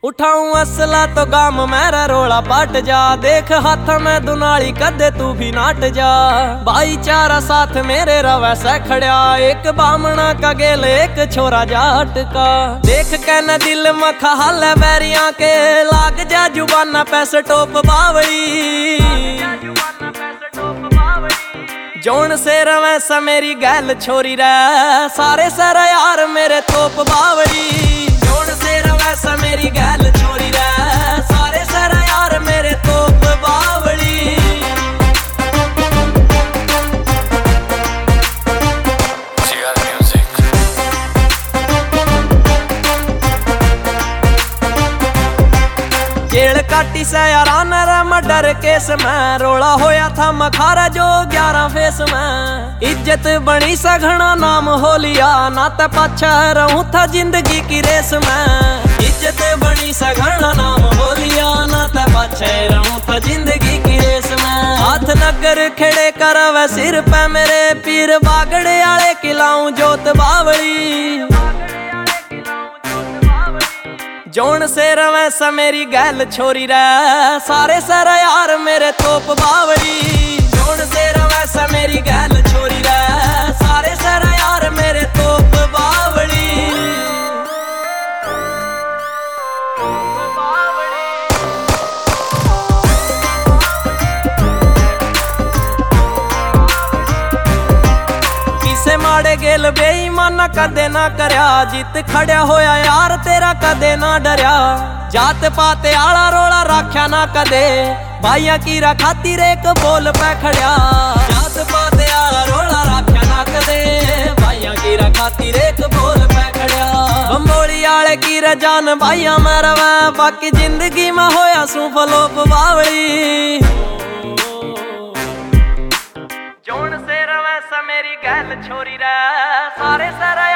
उठाऊं असला तो गाम मेरा रोला पट जा। देख हाथ में दुनाली कदे तू भी नाट जा। भाईचारा साथ मेरे रवै से खड़िया, एक बामना का गेल एक छोरा जाट का। देख के न दिल में खहाल बैरिया के, लाग जा जुबाना पैसे टोप बावड़ी। जोन से रवै सा मेरी गैल छोरी रे, सारे सर यार मेरे तोप बावड़ी। जोन से रवै सा मेरी गैल छोरी रे, सारे सर यार मेरे तोप बावड़ी। जेल काटी से याराना रमा डर केस में, रोला होया था मखारा जो 11 फेस में। इज्जत बनी सघना नाम हो लिया, ना ते पाछा रहूं था जिंदगी की रेस में। इज्जत बनी सघना नाम हो लिया, ना ते पाछा रहूं था जिंदगी की रेस में। हाथ नगर खेड़े करवे सिर पे मेरे, पीर बागड़े आले खिलाऊं जोत बावड़ी। जोन से रवै सा मेरी गैल छोरी रे, सारे सर यार मेरे तोप बावड़ी। जोन से रवै सा मेरी गैल छोरी रे, सारे सर यार मेरे तोप बावड़ी। किसे माड़े गेल बेईमाना कदे ना करया, जित खड़िया होया यार तेरा कदे ना डरया। जात पाते आला रोला राख्या ना कदे, भाइया की खातिर एक बोल पे खड़िया। जात पाते आला रोला राख्या ना कदे, भाइया की खातिर एक बोल पे खड़िया। बंबोली आले की जान भाइया मैं रवै, बाकी जिंदगी में होया सू फलोप बावड़ी। जोन से रवै सा मेरी गैल छोरी रे, सारे सर